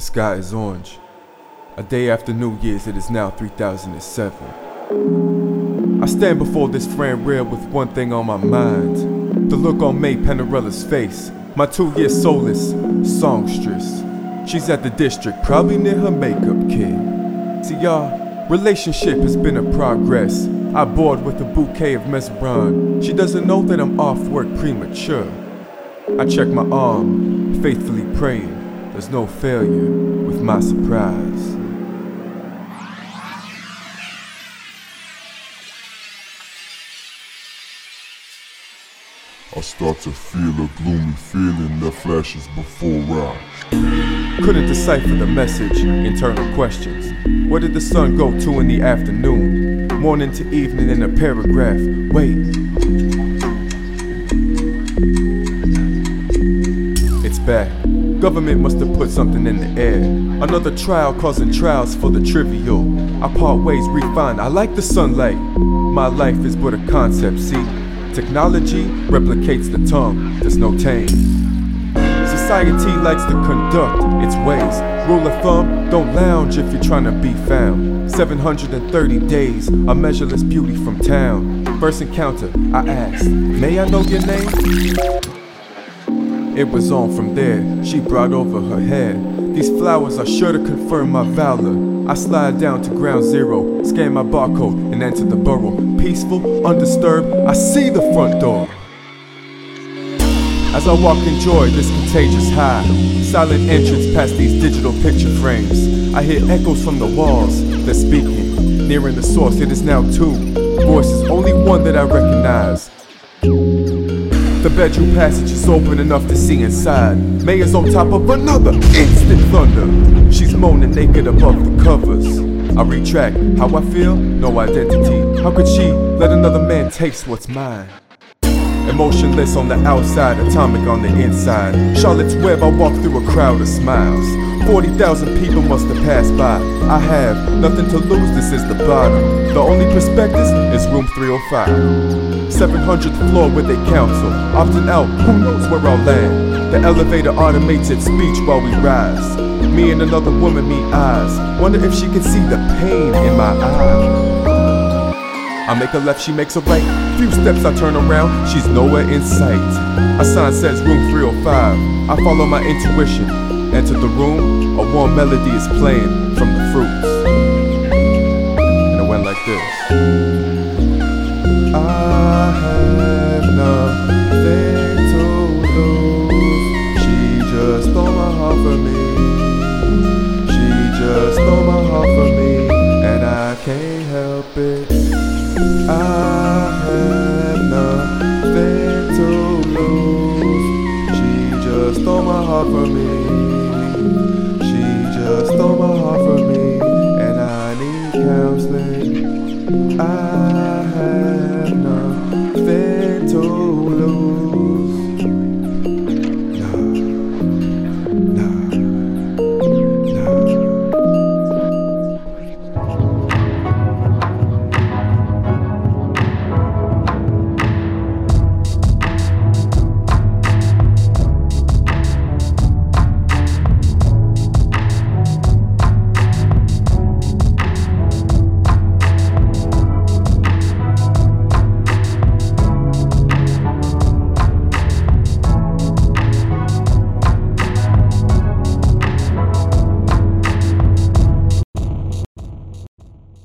sky is orange. A day after New Year's, it is now 3007. I stand before this frame rail with one thing on my mind. The look on May Pennerella's face, my 2-year soulless songstress. She's at the district, probably near her makeup kit. See y'all, relationship has been a progress. I board with a bouquet of mesmeron. She doesn't know that I'm off work premature. I check my arm, faithfully praying there's no failure with my surprise. I start to feel a gloomy feeling that flashes before I couldn't decipher the message, internal questions. Where did the sun go to in the afternoon? Morning to evening in a paragraph. Wait. It's back. Government must have put something in the air. Another trial causing trials for the trivial. I part ways, refine. I like the sunlight. My life is but a concept, see? Technology replicates the tongue, there's no tame. Society likes to conduct its ways. Rule of thumb, don't lounge if you're trying to be found. 730 days, a measureless beauty from town. First encounter, I asked, may I know your name? It was on from there, she brought over her hair. These flowers are sure to confirm my valor. I slide down to ground zero, scan my barcode and enter the borough. Peaceful, undisturbed, I see the front door. As I walk in joy, this contagious high. Silent entrance past these digital picture frames. I hear echoes from the walls, they're speaking. Nearing the source, it is now 2 voices, only one that I recognize. The bedroom passage is open enough to see inside. May is on top of another instant thunder. She's moaning naked above the covers. I retract, how I feel? No identity. How could she let another man taste what's mine? Emotionless on the outside, atomic on the inside. Charlotte's Web, I walk through a crowd of smiles. 40,000 people must have passed by. I have nothing to lose, this is the bottom. The only prospectus is room 305. 700th floor where they counsel. Opting out, who knows where I'll land. The elevator automates its speech while we rise. Me and another woman meet eyes. Wonder if she can see the pain in my eye. I make a left, she makes a right. Few steps I turn around, she's nowhere in sight. A sign says room 305. I follow my intuition. Enter the room, a warm melody is playing from the fruits. And it went like this. I have nothing to lose. She just stole my heart from me. She just stole my heart from me, and I can't help it. I have nothing to lose. She just stole my heart from me. She just stole my heart from me, and I need counseling.